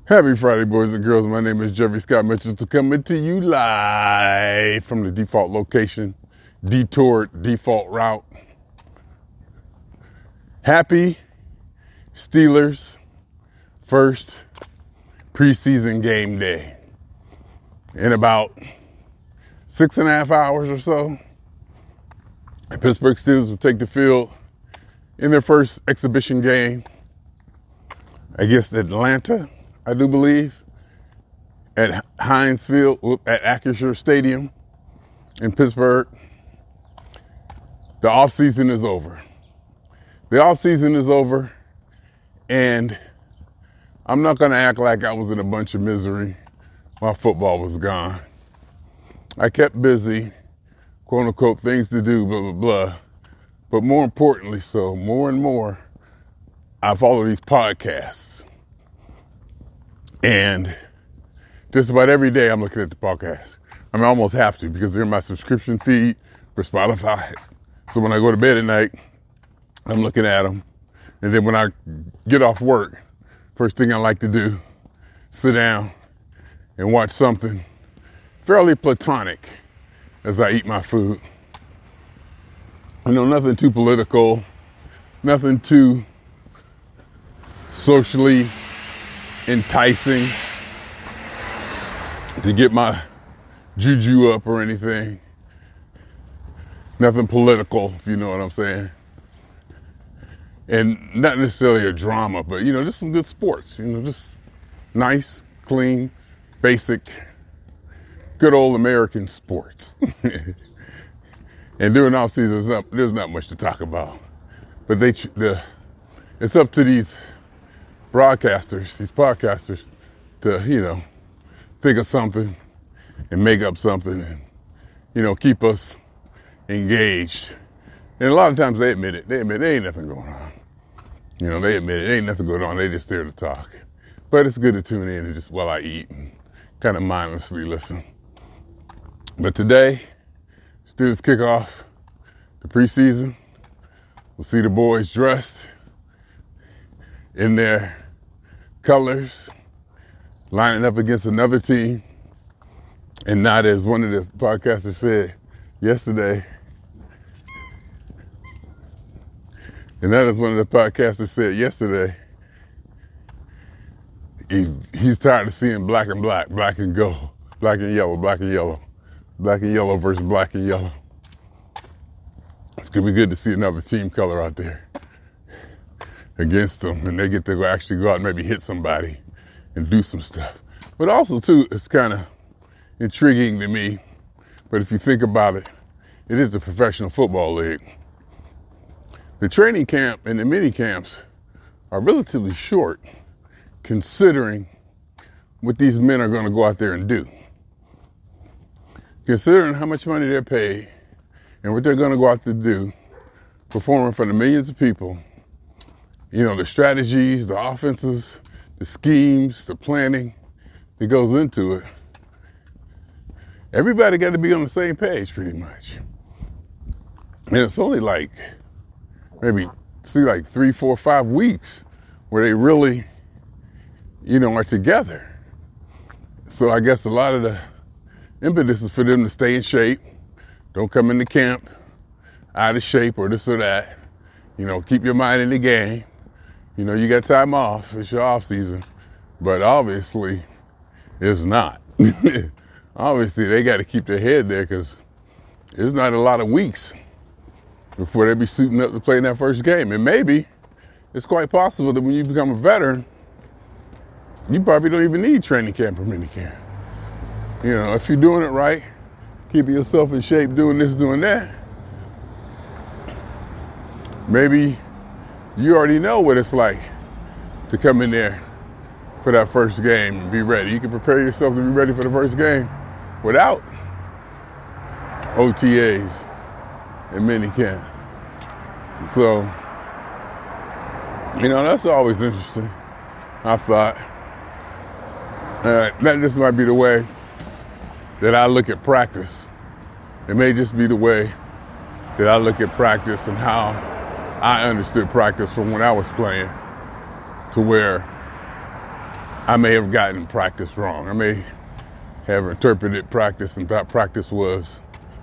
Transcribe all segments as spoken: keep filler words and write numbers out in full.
Happy Friday, boys and girls. My name is Jeffrey Scott Mitchell, coming to you live from the default location, detoured default route. Happy Steelers first preseason game day. In about six and a half hours or so, the Pittsburgh Steelers will take the field in their first exhibition game against Atlanta, I do believe, at Heinz Field, at Acrisure Stadium in Pittsburgh. The offseason is over. The offseason is over, and I'm not going to act like I was in a bunch of misery while football was gone. I kept busy, quote unquote, things to do, blah, blah, blah. But more importantly, so more and more, I follow these podcasts. And just about every day I'm looking at the podcast. I mean, I almost have to because they're in my subscription feed for Spotify. So when I go to bed at night, I'm looking at them. And then when I get off work, first thing I like to do, sit down and watch something fairly platonic as I eat my food. You know, nothing too political, nothing too socially enticing to get my juju up or anything. Nothing political, if you know what I'm saying. And not necessarily a drama, but, you know, just some good sports. You know, just nice, clean, basic, good old American sports. And during off season, there's not, there's not much to talk about. But they, the, it's up to these broadcasters, these podcasters, to, you know, think of something and make up something and, you know, keep us engaged. And a lot of times they admit it. They admit there ain't nothing going on. You know, they admit it. Ain't nothing going on. They just there to talk. But it's good to tune in and just while I eat and kind of mindlessly listen. But today, Steelers kick off the preseason. We'll see the boys dressed in their colors, lining up against another team. And not, as one of the podcasters said yesterday, and that is one of the podcasters said yesterday, he, he's tired of seeing black and black, black and gold, black and yellow, black and yellow, black and yellow versus black and yellow. It's going to be good to see another team color out there against them, and they get to actually go out and maybe hit somebody and do some stuff. But also, too, it's kind of intriguing to me, but if you think about it, it is a professional football league. The training camp and the mini camps are relatively short considering what these men are going to go out there and do. Considering how much money they're paid and what they're going to go out to do, performing for the millions of people, you know, the strategies, the offenses, the schemes, the planning that goes into it. Everybody got to be on the same page pretty much. And it's only like maybe, see, like three, four, five weeks where they really, you know, are together. So I guess a lot of the impetus is for them to stay in shape. Don't come into camp out of shape or this or that. You know, keep your mind in the game. You know, you got time off. It's your off season. But obviously, it's not. Obviously, they got to keep their head there because it's not a lot of weeks before they be suiting up to play in that first game. And maybe it's quite possible that when you become a veteran, you probably don't even need training camp or mini camp. You know, if you're doing it right, keeping yourself in shape, doing this, doing that, maybe you already know what it's like to come in there for that first game and be ready. You can prepare yourself to be ready for the first game without O T As and mini camp. So, you know, that's always interesting, I thought. Uh, that just might be the way that I look at practice. It may just be the way that I look at practice and how I understood practice from when I was playing to where I may have gotten practice wrong. I may have interpreted practice and thought practice was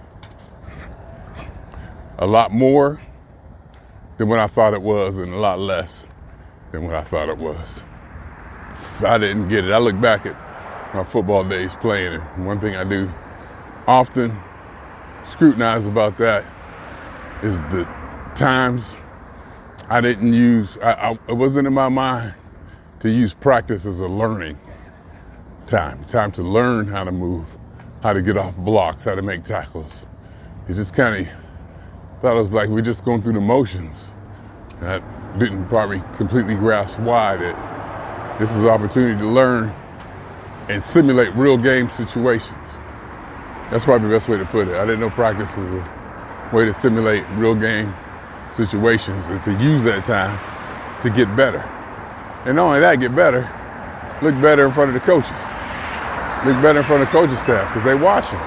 a lot more than what I thought it was and a lot less than what I thought it was. I didn't get it. I look back at my football days playing, and one thing I do often scrutinize about that is the times I didn't use, I, I, it wasn't in my mind to use practice as a learning time, time to learn how to move, how to get off blocks, how to make tackles. It just kind of thought it was like we're just going through the motions. And I didn't probably completely grasp why that this is an opportunity to learn and simulate real game situations. That's probably the best way to put it. I didn't know practice was a way to simulate real game situations and to use that time to get better. And not only that, get better, look better in front of the coaches. Look better in front of the coaching staff because they watching.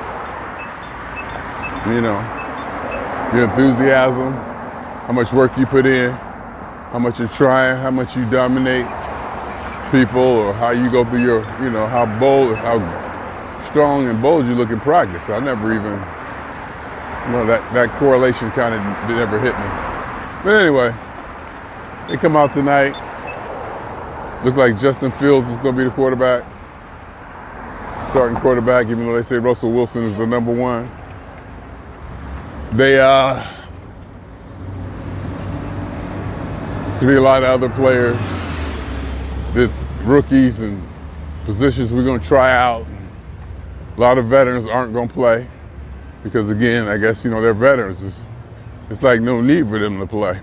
You know, your enthusiasm, how much work you put in, how much you're trying, how much you dominate people, or how you go through your, you know, how bold, how strong and bold you look in practice. I never even, you know, that, that correlation kind of never hit me. But anyway, they come out tonight. Look like Justin Fields is going to be the quarterback, starting quarterback, even though they say Russell Wilson is the number one. They, uh, there's going to be a lot of other players. It's rookies and positions we're going to try out. A lot of veterans aren't going to play because, again, I guess, you know, they're veterans. It's, it's like no need for them to play.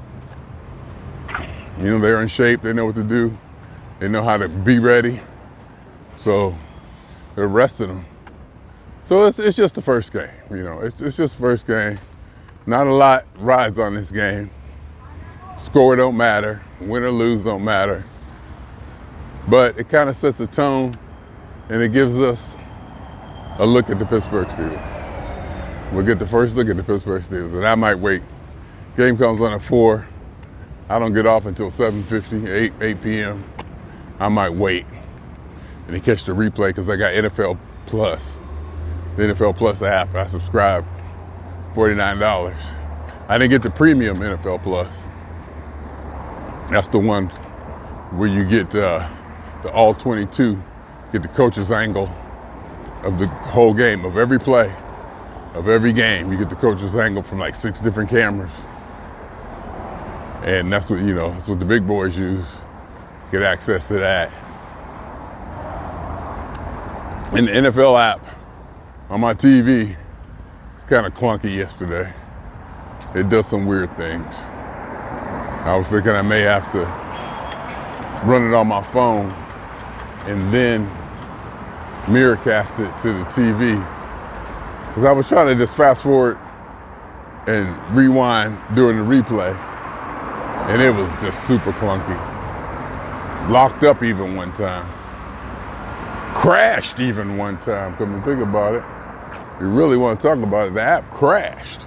You know, they're in shape. They know what to do. They know how to be ready. So they're resting them. So it's it's just the first game. You know, it's it's just the first game. Not a lot rides on this game. Score don't matter. Win or lose don't matter. But it kind of sets a tone, and it gives us a look at the Pittsburgh Steelers. We'll get the first look at the Pittsburgh Steelers, and I might wait. Game comes on at four. I don't get off until seven fifty, eight p.m. I might wait and then catch the replay because I got N F L Plus. The N F L Plus app, I subscribe, forty-nine dollars. I didn't get the premium N F L Plus. That's the one where you get uh, the all twenty-two, get the coach's angle of the whole game, of every play, of every game. You get the coach's angle from like six different cameras. And that's what, you know, that's what the big boys use. Get access to that. And the N F L app on my T V, it's kind of clunky yesterday. It does some weird things. I was thinking I may have to run it on my phone and then mirrorcast it to the T V. Because I was trying to just fast forward and rewind during the replay. And it was just super clunky. Locked up even one time. Crashed even one time, come to think about it. You really want to talk about it, the app crashed.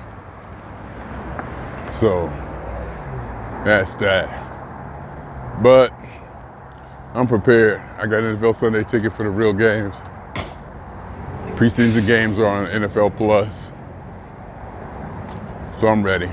So, that's that. But, I'm prepared. I got an N F L Sunday ticket for the real games. Preseason games are on N F L Plus. So I'm ready.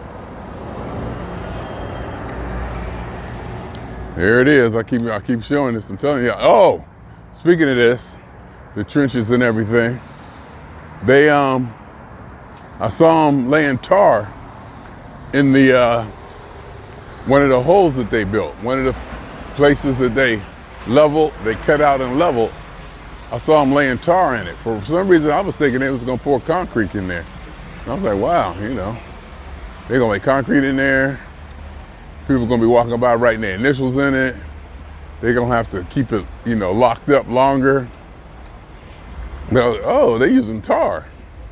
There it is. I keep I keep showing this. I'm telling you. Oh, speaking of this, the trenches and everything. They um, I saw them laying tar in the uh, one of the holes that they built. One of the places that they leveled, they cut out and leveled. I saw them laying tar in it. For some reason, I was thinking they was gonna pour concrete in there. And I was like, wow, you know, they're gonna lay concrete in there. People are going to be walking by writing their initials in it. They're going to have to keep it, you know, locked up longer. But I was like, oh, they're using tar.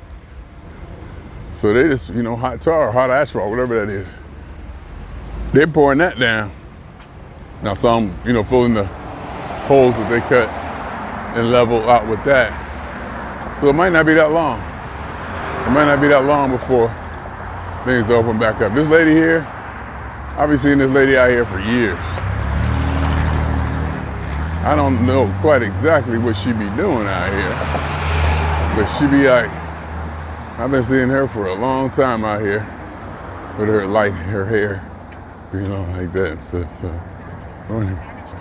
So they just, you know, hot tar, hot asphalt, whatever that is. They're pouring that down. And I saw them, you know, filling the holes that they cut and level out with that. So it might not be that long. It might not be that long before things open back up. This lady here, I've been seeing this lady out here for years. I don't know quite exactly what she be doing out here, but she be like, I've been seeing her for a long time out here with her light, her hair, you know, like that and stuff. So, I don't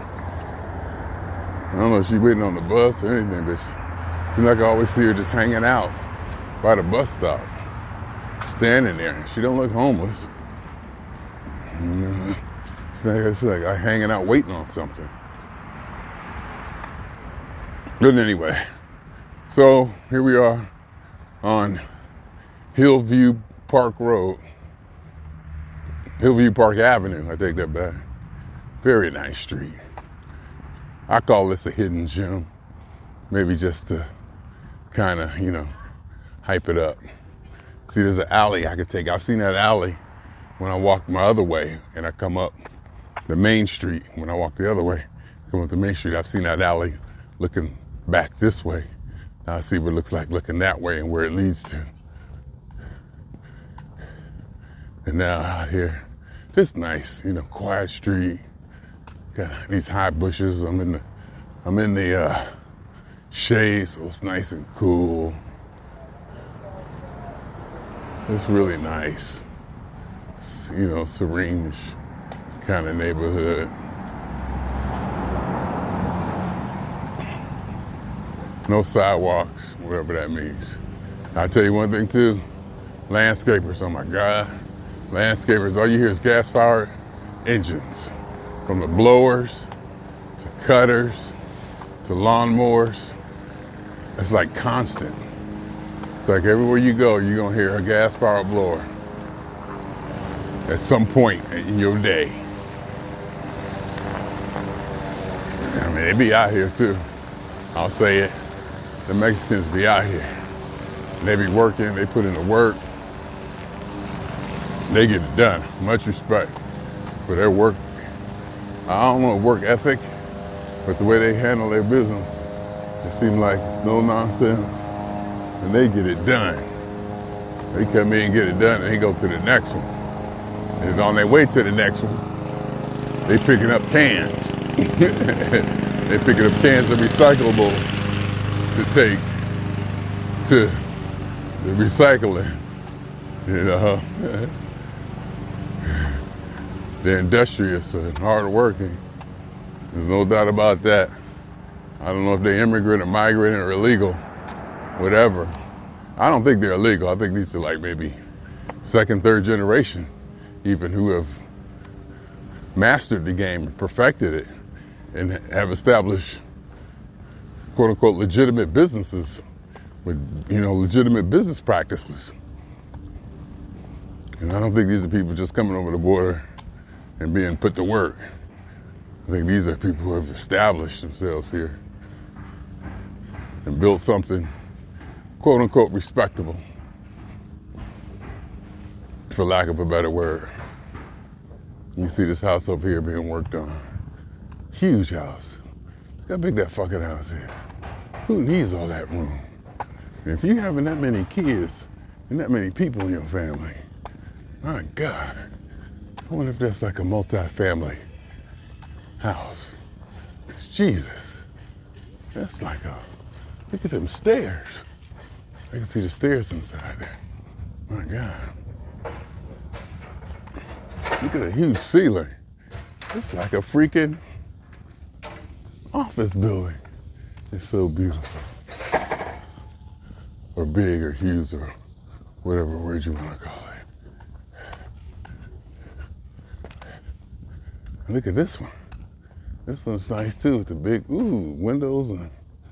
know if she's waiting on the bus or anything, but it seems like I always see her just hanging out by the bus stop, standing there. She don't look homeless. You know, it's like, it's like I'm hanging out waiting on something. But anyway, so here we are on Hillview Park Road. Hillview Park Avenue, I take that back. Very nice street. I call this a hidden gem. Maybe just to kind of, you know, hype it up. See, there's an alley I could take. I've seen that alley when I walk my other way and I come up the main street. When I walk the other way, come up the main street, I've seen that alley looking back this way. Now I see what it looks like looking that way and where it leads to. And now out here, just nice, you know, quiet street. Got these high bushes. I'm in the, I'm in the uh, shade, so it's nice and cool. It's really nice. It's, you know, serene kind of neighborhood. No sidewalks, whatever that means. I'll tell you one thing too, landscapers, oh my God. Landscapers, all you hear is gas-powered engines. From the blowers, to cutters, to lawnmowers. It's like constant. It's like everywhere you go, you're gonna hear a gas-powered blower at some point in your day. I mean, they be out here too. I'll say it. The Mexicans be out here. They be working, they put in the work. They get it done. Much respect for their work. I don't know work ethic, but the way they handle their business, it seems like it's no nonsense, and they get it done. They come in and get it done, and they go to the next one. And on their way to the next one, they picking up cans. They picking up cans of recyclables to take to the recycling. You know, they're industrious and hardworking. There's no doubt about that. I don't know if they're immigrant or migrant or illegal, whatever. I don't think they're illegal. I think these are like maybe second, third generation, even who have mastered the game and perfected it and have established quote unquote legitimate businesses with, you know, legitimate business practices. And I don't think these are people just coming over the border and being put to work. I think these are people who have established themselves here and built something quote unquote respectable, for lack of a better word. You see this house over here being worked on. Huge house. Look how big that fucking house is. Who needs all that room? And if you having that many kids and that many people in your family, my God, I wonder if that's like a multi-family house. It's Jesus. That's like a, look at them stairs. I can see the stairs inside there. My God. Look at the huge ceiling. It's like a freaking office building. It's so beautiful. Or big or huge or whatever word you want to call it. Look at this one. This one's nice too with the big, ooh, windows. And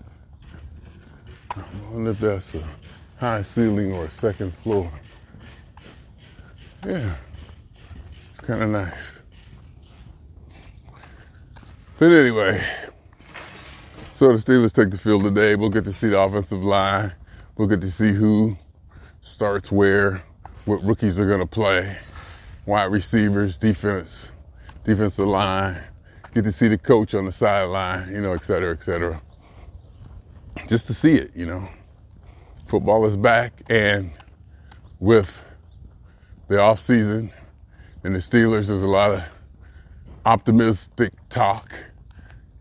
I wonder if that's a high ceiling or a second floor. Yeah, it's kind of nice. But anyway, so the Steelers take the field today. We'll get to see the offensive line. We'll get to see who starts where, what rookies are going to play, wide receivers, defense, defensive line. Get to see the coach on the sideline, you know, et cetera, et cetera. Just to see it, you know. Football is back, and with the off season and the Steelers, there's a lot of optimistic talk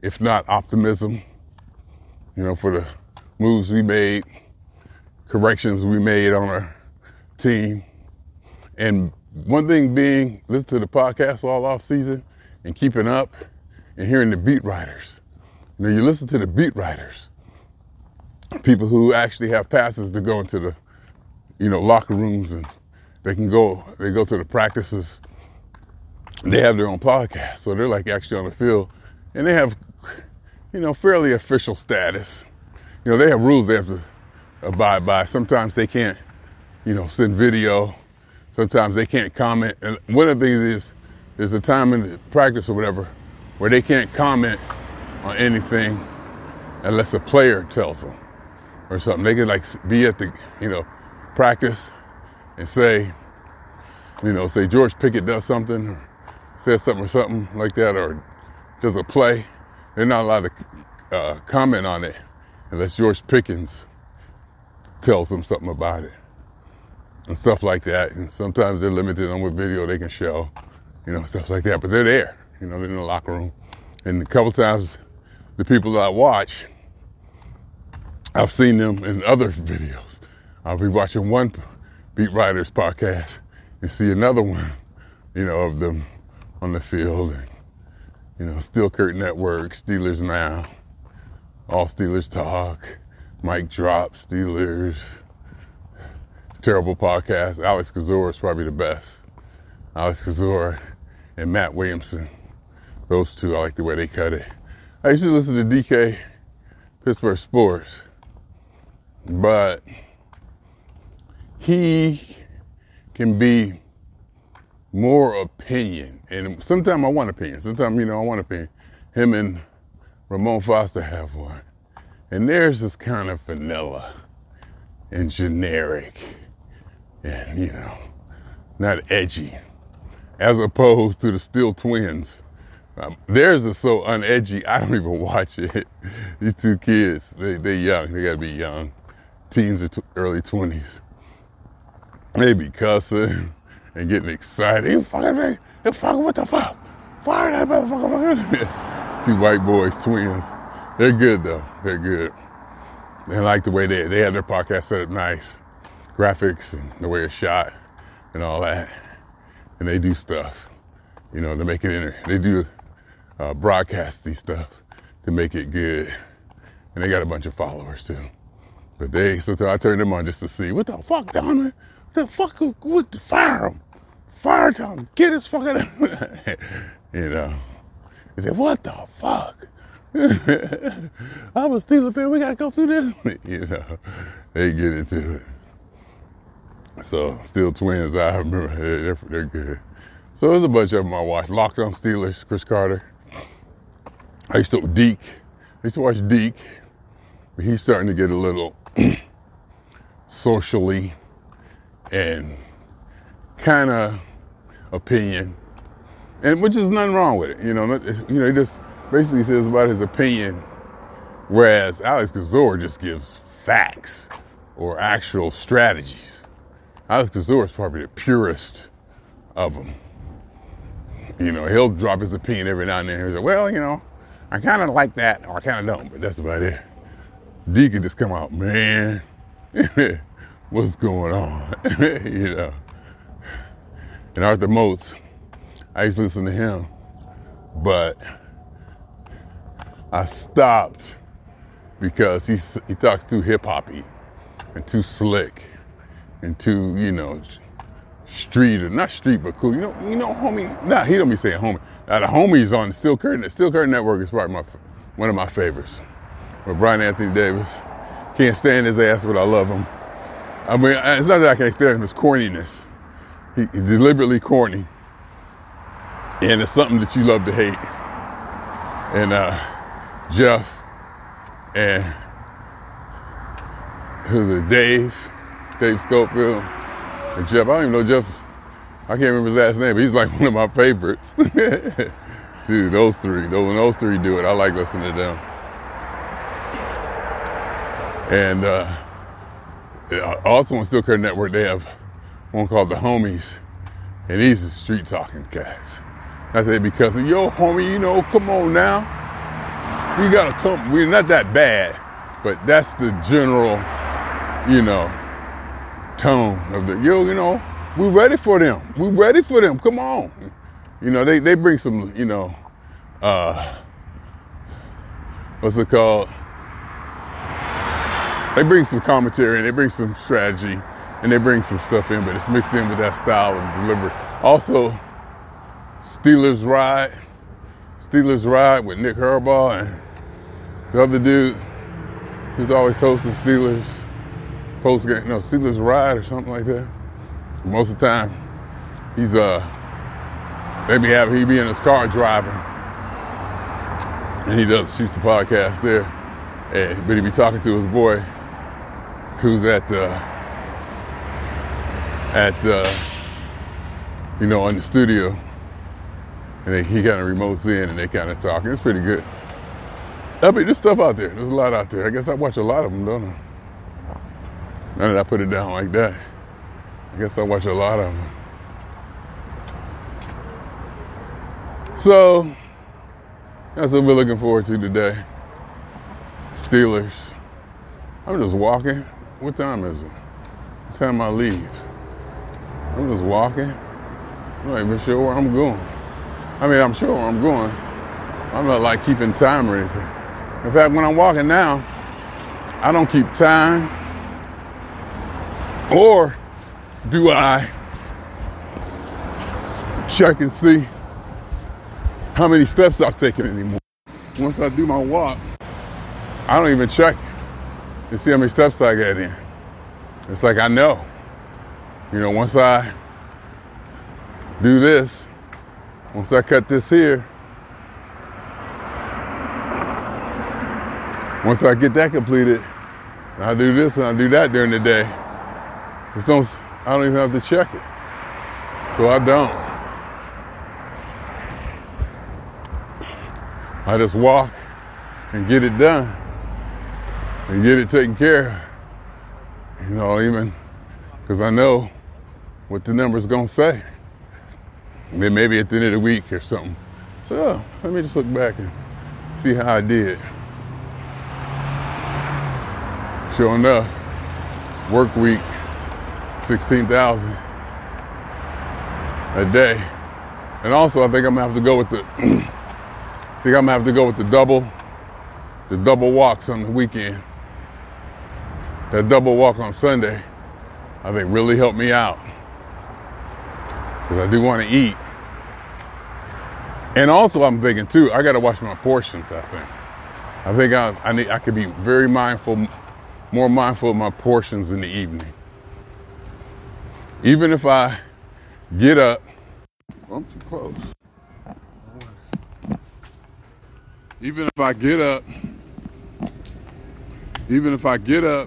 if not optimism, you know, for the moves we made, corrections we made on our team. And one thing being, listen to the podcast all off season and keeping up and hearing the beat writers. You know, you listen to the beat writers, people who actually have passes to go into the, you know, locker rooms, and they can go, they go to the practices. They have their own podcast, so they're like actually on the field, and they have, you know, fairly official status. You know, they have rules they have to abide by. Sometimes they can't, you know, send video. Sometimes they can't comment. And one of the things is, there's a time in the practice or whatever where they can't comment on anything unless a player tells them or something. They can like be at the, you know, practice and say, you know, say George Pickett does something or says something or something like that, or does a play. They're not allowed to uh, comment on it unless George Pickens tells them something about it and stuff like that. And sometimes they're limited on what video they can show, you know, stuff like that. But they're there, you know, they're in the locker room. And a couple times, the people that I watch, I've seen them in other videos. I'll be watching one beat writer's podcast and see another one, you know, of them on the field. And, you know, Steel Curtain Network, Steelers Now, All Steelers Talk, Mike Drop, Steelers, terrible podcast. Alex Kozora is probably the best. Alex Kozora and Matt Williamson, those two, I like the way they cut it. I used to listen to D K, Pittsburgh Sports, but he can be more opinion. And sometimes I want opinion. Sometimes, you know, I want opinion. Him and Ramon Foster have one. And theirs is kind of vanilla and generic and, you know, not edgy. As opposed to the Steel Twins. Um, theirs is so unedgy, I don't even watch it. These two kids, they they young. They gotta be young. Teens or t- early twenties. They be cussing and getting excited. You fucking me. You fucking what the fuck? Fire that motherfucker. Two white boys, twins. They're good though. They're good. They like the way they they have their podcast set up nice. Graphics and the way it's shot and all that. And they do stuff. You know, to make it inter- they do uh, broadcasty stuff to make it good. And they got a bunch of followers too. But they, so I turned them on just to see, what the fuck, Donovan? What the fuck, what, fire him. Fire him, get his fucking, you know. They said, what the fuck? I'm a Steelers fan, we gotta go through this. You know, they get into it. So, Steel Twins, I remember, they're, they're good. So there's a bunch of them I watched. Locked on Steelers, Chris Carter. I used to, Deke. I used to watch Deke. But he's starting to get a little socially and kind of opinion. And which is nothing wrong with it. You know, you know, he just basically says about his opinion. Whereas Alex Kozora just gives facts or actual strategies. Alex Kozora is probably the purest of them. You know, he'll drop his opinion every now and then. He'll say, well, you know, I kind of like that, or I kind of don't, but that's about it. D could just come out, man, what's going on? You know. And Arthur Moats, I used to listen to him, but I stopped because he's, he talks too hip-hoppy and too slick and too, you know, street, or not street, but cool. You know, you know, homie. Nah, he don't be saying homie. Now, the homies on the Steel Curtain, the Steel Curtain Network is probably my, one of my favorites. With Brian Anthony Davis, can't stand his ass, but I love him. I mean, it's not that I can't stand him; it's corniness. He, he's deliberately corny, and it's something that you love to hate. And uh, Jeff and who's it? Dave, Dave Schofield. And Jeff, I don't even know Jeff, I can't remember his last name, but he's like one of my favorites. Dude, those three, those, when those three do it, I like listening to them. And uh, also on Steel Curtain Network, they have one called The Homies, and these are street talking cats. I say, because of yo, homie, you know, come on now. we got to come. We're not that bad, but that's the general, you know, tone of the, yo, you know, we're ready for them. We're ready for them. Come on. You know, they, they bring some, you know, uh, what's it called? They bring some commentary and they bring some strategy and they bring some stuff in, but it's mixed in with that style of delivery. Also, Steelers Ride. Steelers Ride with Nick Harbaugh and the other dude who's always hosting Steelers post game, no, Steelers Ride or something like that. Most of the time, he's uh, maybe have he be in his car driving, and he does shoots the podcast there, and but he be talking to his boy, who's at uh, at uh, you know in the studio, and they, he kind of remotes in, and they kind of talk. It's pretty good. I mean, there's stuff out there. There's a lot out there. I guess I watch a lot of them, don't I? Now that I put it down like that, I guess I watch a lot of them. So, that's what we're looking forward to today. Steelers. I'm just walking. What time is it? What time I leave? I'm just walking. I'm not even sure where I'm going. I mean, I'm sure where I'm going. I'm not like keeping time or anything. In fact, when I'm walking now, I don't keep time. Or do I check and see how many steps I've taken anymore? Once I do my walk, I don't even check to see how many steps I get in. It's like I know. You know, once I do this, once I cut this here, once I get that completed, and I do this and I do that during the day, it's don't, I don't even have to check it. So I don't. I just walk and get it done and get it taken care of. You know, even because I know what the number's gonna say. And then maybe at the end of the week or something. So oh, let me just look back and see how I did. Sure enough, work week, sixteen thousand a day. And also I think I'm gonna have to go with the I think I'm gonna have to go with the double the double walks on the weekend. That double walk on Sunday, I think really helped me out. Because I do want to eat. And also I'm thinking too, I gotta watch my portions, I think. I think I I need I could be very mindful, more mindful of my portions in the evening. Even if I get up, I'm too close. Even if I get up, even if I get up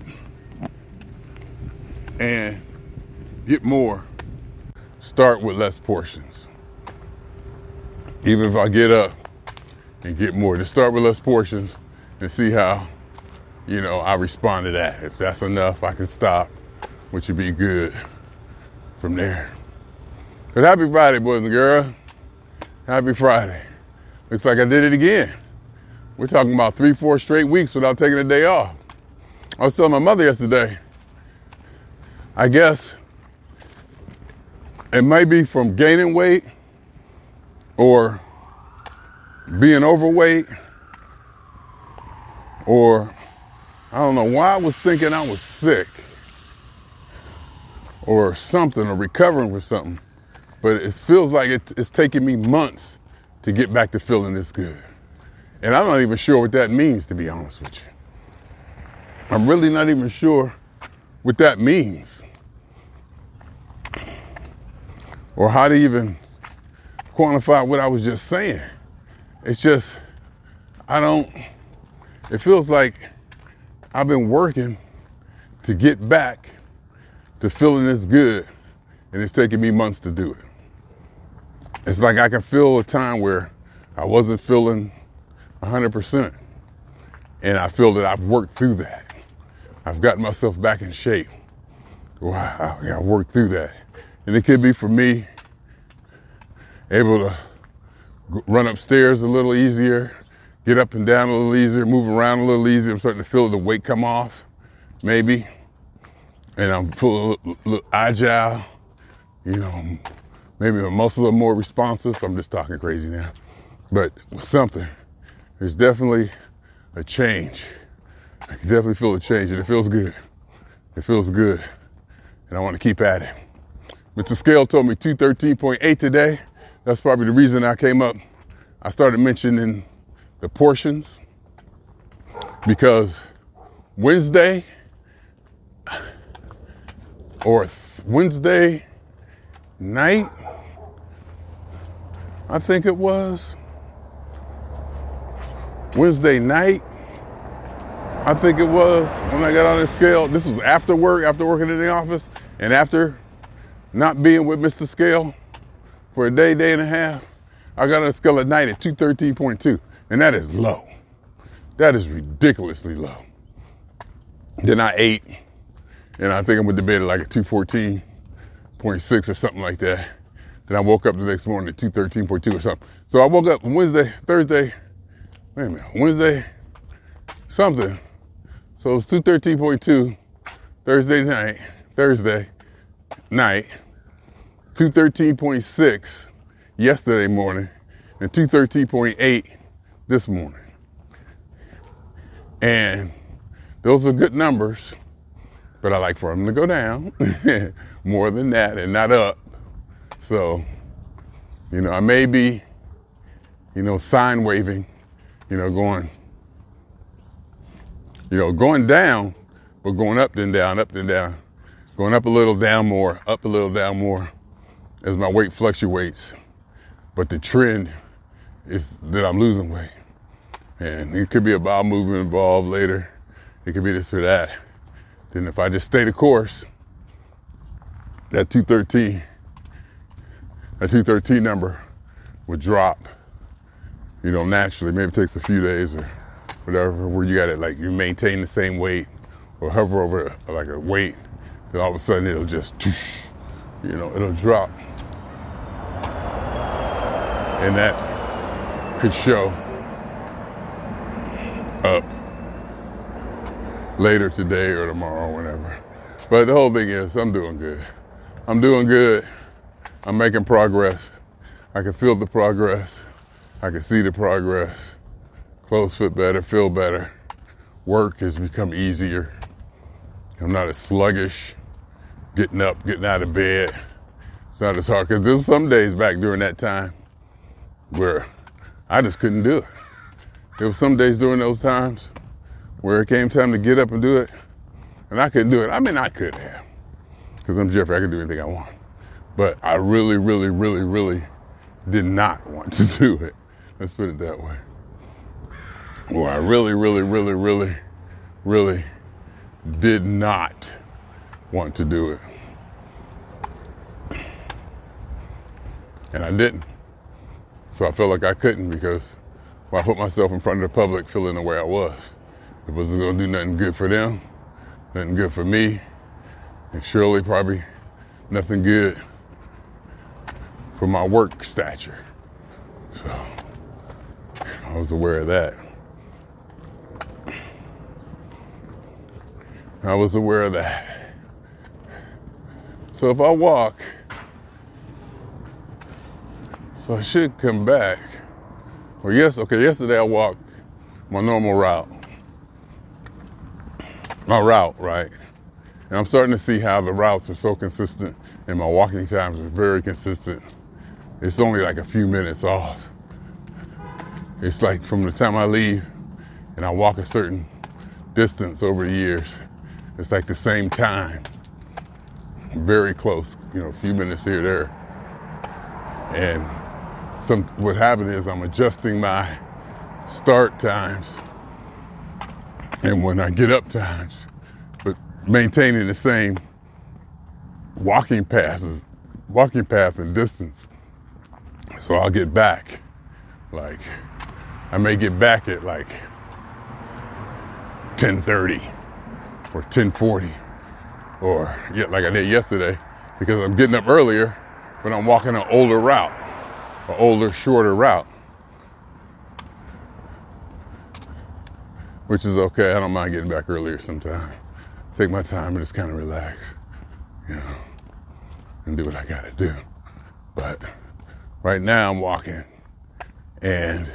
and get more, start with less portions. Even if I get up and get more, just start with less portions and see how, you know, I respond to that. If that's enough, I can stop, which would be good from there. But happy Friday, boys and girls. Happy Friday. Looks like I did it again. We're talking about three, four straight weeks without taking a day off. I was telling my mother yesterday, I guess it might be from gaining weight or being overweight, or I don't know why I was thinking I was sick or something, or recovering from something, but it feels like it, it's taking me months to get back to feeling this good. And I'm not even sure what that means, to be honest with you. I'm really not even sure what that means, or how to even quantify what I was just saying. It's just, I don't, it feels like I've been working to get back to feeling this good, and it's taking me months to do it. It's like I can feel a time where I wasn't feeling one hundred percent, and I feel that I've worked through that. I've gotten myself back in shape. Wow, I worked through that. And it could be for me able to run upstairs a little easier, get up and down a little easier, move around a little easier. I'm starting to feel the weight come off, maybe. And I'm feeling a little, little agile, you know, maybe my muscles are more responsive. I'm just talking crazy now. But something, there's definitely a change. I can definitely feel a change, and it feels good. It feels good, and I want to keep at it. Mister Scale told me two thirteen point eight today. That's probably the reason I came up. I started mentioning the portions because Wednesday or Wednesday night, I think it was, Wednesday night, I think it was, when I got on the scale. This was after work, after working in the office, and after not being with Mister Scale for a day, day and a half. I got on the scale at night at two thirteen point two, and that is low. That is ridiculously low. Then I ate, and I think I went to bed at like a two fourteen point six or something like that. Then I woke up the next morning at two thirteen point two or something. So I woke up Wednesday, Thursday, wait a minute, Wednesday, something. So it was two thirteen point two Thursday night, Thursday night, two thirteen point six yesterday morning, and two thirteen point eight this morning. And those are good numbers, but I like for them to go down more than that and not up. So, you know, I may be, you know, sign waving, you know, going, you know, going down, but going up then down, up then down, going up a little, down more, up a little, down more as my weight fluctuates. But the trend is that I'm losing weight. And it could be a bowel movement involved later. It could be this or that. Then if I just stay the course, that two thirteen, that two thirteen number would drop, you know, naturally. Maybe it takes a few days or whatever, where you got it, like you maintain the same weight or hover over like a weight, then all of a sudden it'll just, you know, it'll drop. And that could show up later today or tomorrow or whenever. But the whole thing is, I'm doing good. I'm doing good. I'm making progress. I can feel the progress. I can see the progress. Clothes fit better, feel better. Work has become easier. I'm not as sluggish getting up, getting out of bed. It's not as hard, because there was some days back during that time where I just couldn't do it. There were some days during those times where it came time to get up and do it, and I couldn't do it. I mean, I could have, because I'm Jeffrey, I can do anything I want. But I really, really, really, really did not want to do it. Let's put it that way. Well, I really, really, really, really, really did not want to do it. And I didn't. So I felt like I couldn't, because when I put myself in front of the public feeling the way I was, it wasn't going to do nothing good for them, nothing good for me, and surely probably nothing good for my work stature. So I was aware of that. I was aware of that. So if I walk, so I should come back. Well, yes, okay, yesterday I walked my normal route. My route, right? And I'm starting to see how the routes are so consistent and my walking times are very consistent. It's only like a few minutes off. It's like from the time I leave and I walk a certain distance over the years, it's like the same time. Very close, you know, a few minutes here, there. And some what happened is I'm adjusting my start times and when I get up times, but maintaining the same walking passes, walking path and distance. So I'll get back, like, I may get back at like ten thirty or ten forty, or yeah, like I did yesterday, because I'm getting up earlier, but I'm walking an older route, an older, shorter route. which is okay. I don't mind getting back earlier sometime. Take my time and just kind of relax, you know, and do what I gotta do. But right now I'm walking, and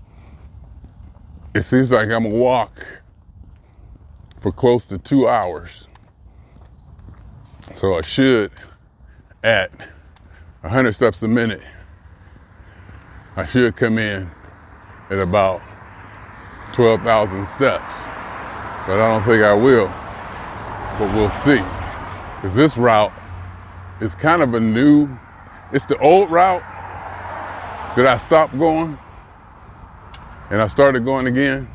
it seems like I'm gonna walk for close to two hours. So I should, at one hundred steps a minute, I should come in at about twelve thousand steps. But I don't think I will. But we'll see. Because this route is kind of a new, it's the old route that I stopped going and I started going again.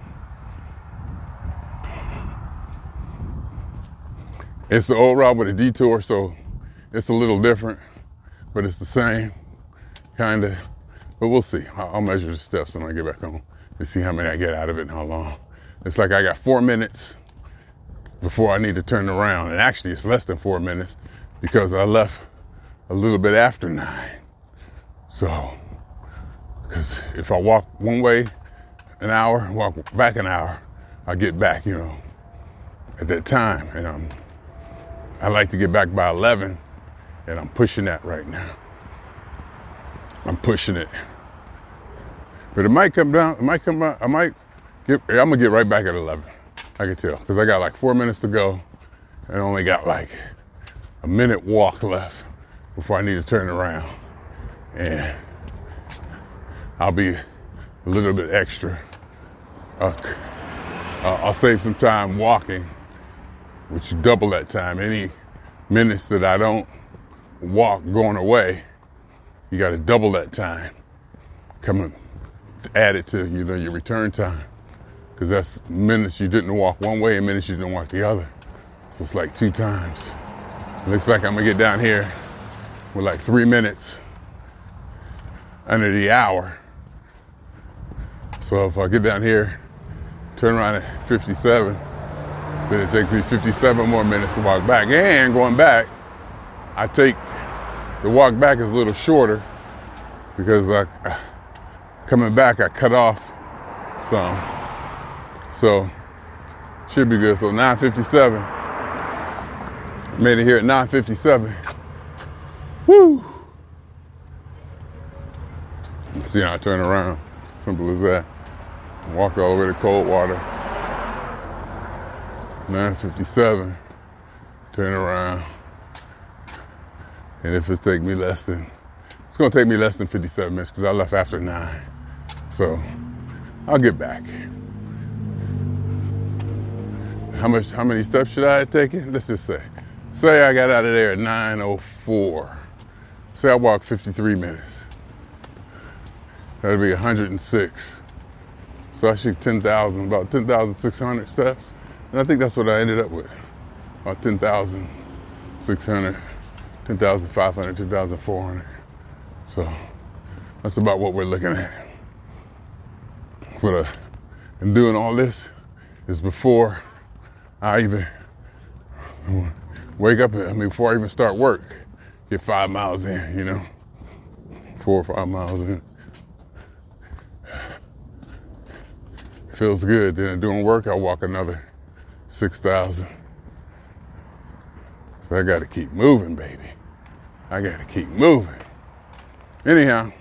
It's the old route with a detour, so it's a little different, but it's the same, kind of. But we'll see. I'll measure the steps when I get back home and see how many I get out of it and how long. It's like I got four minutes before I need to turn around. And actually, it's less than four minutes because I left a little bit after nine. So, because if I walk one way an hour, walk back an hour, I get back, you know, at that time. And I'm, I like to get back by eleven, and I'm pushing that right now. I'm pushing it. But it might come down, it might come out, I might get, I'm gonna get right back at eleven. I can tell, because I got like four minutes to go, and I only got like a minute walk left before I need to turn around. And I'll be a little bit extra. Uh, I'll save some time walking, which is double that time. Any minutes that I don't walk going away, you got to double that time. Coming to add it to, you know, your return time. Because that's minutes you didn't walk one way and minutes you didn't walk the other. So it's like two times. It looks like I'm gonna get down here with like three minutes under the hour. So if I get down here, turn around at fifty-seven, then it takes me fifty-seven more minutes to walk back. And going back, I take, the walk back is a little shorter because I, coming back, I cut off some. So, should be good. So nine fifty-seven, made it here at nine fifty-seven. Woo! See how I turn around, simple as that. Walk all the way to Coldwater. nine fifty-seven, turn around. And if it take me less than, it's gonna take me less than fifty-seven minutes because I left after nine. So, I'll get back. How much? How many steps should I have taken? Let's just say. Say I got out of there at nine oh four. Say I walked fifty-three minutes. That'd be one hundred six. So I should ten thousand, about ten thousand six hundred steps. And I think that's what I ended up with. About ten thousand six hundred, ten thousand five hundred, ten thousand four hundred. So that's about what we're looking at. For the, and doing all this is before I even wake up, I mean, before I even start work, get five miles in, you know, four or five miles in. Feels good. Then doing work, I walk another six thousand. So I got to keep moving, baby. I got to keep moving. Anyhow,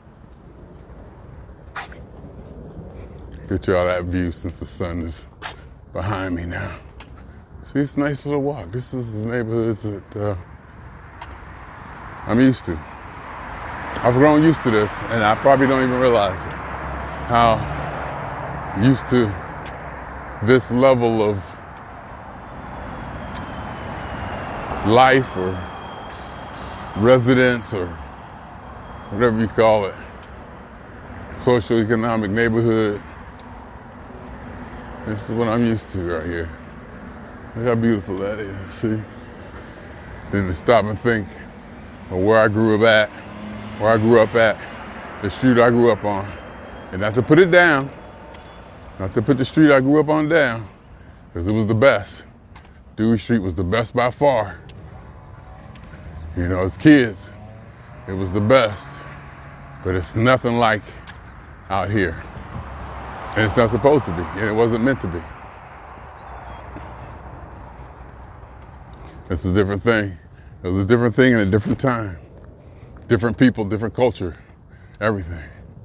get y'all that view since the sun is behind me now. See, it's a nice little walk. This is the neighborhoods that uh, I'm used to. I've grown used to this, and I probably don't even realize it. How used to this level of life or residence or whatever you call it, social economic neighborhood. This is what I'm used to right here. Look how beautiful that is, see? Then to stop and think of where I grew up at, where I grew up at, the street I grew up on. And not to put it down, not to put the street I grew up on down, because it was the best. Dewey Street was the best by far. You know, as kids, it was the best. But it's nothing like out here. And it's not supposed to be, and it wasn't meant to be. It's a different thing. It was a different thing in a different time. Different people, different culture, everything.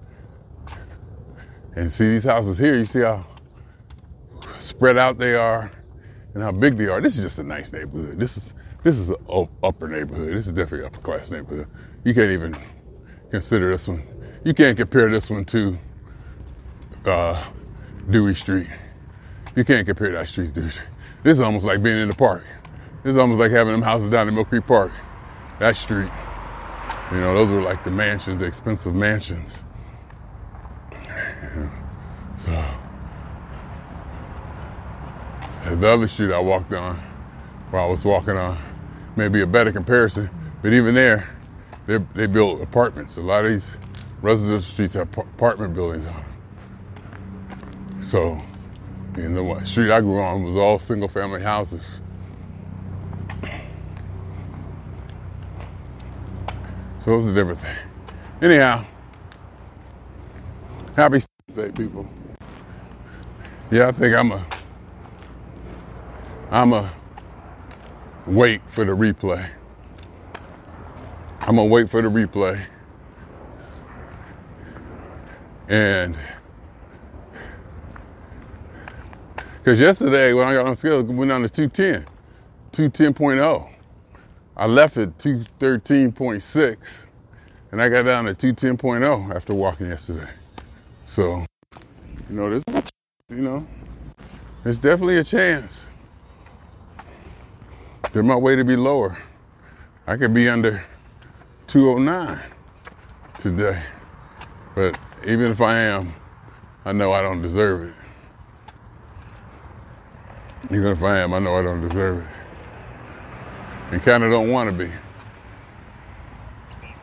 And see these houses here, you see how spread out they are and how big they are. This is just a nice neighborhood. This is this is an upper neighborhood. This is definitely an upper class neighborhood. You can't even consider this one. You can't compare this one to uh, Dewey Street. You can't compare that street to Dewey Street. This is almost like being in the park. This is almost like having them houses down in Mill Creek Park. That street. You know, those were like the mansions, the expensive mansions. So, the other street I walked on, where I was walking on, may be a better comparison, but even there, they they built apartments. A lot of these residential streets have apartment buildings on them. So, you know what, street I grew on was all single family houses. So it was a different thing. Anyhow, happy Day, people. Yeah, I think I'm a, I'm a wait for the replay. I'm gonna wait for the replay. And because yesterday when I got on scale, it went down to two ten, two ten point oh. I left at two thirteen point six, and I got down to two ten point oh after walking yesterday. So, you know, this, you know, there's definitely a chance that my way to be lower. I could be under two oh nine today. But even if I am, I know I don't deserve it. Even if I am, I know I don't deserve it. And kind of don't want to be.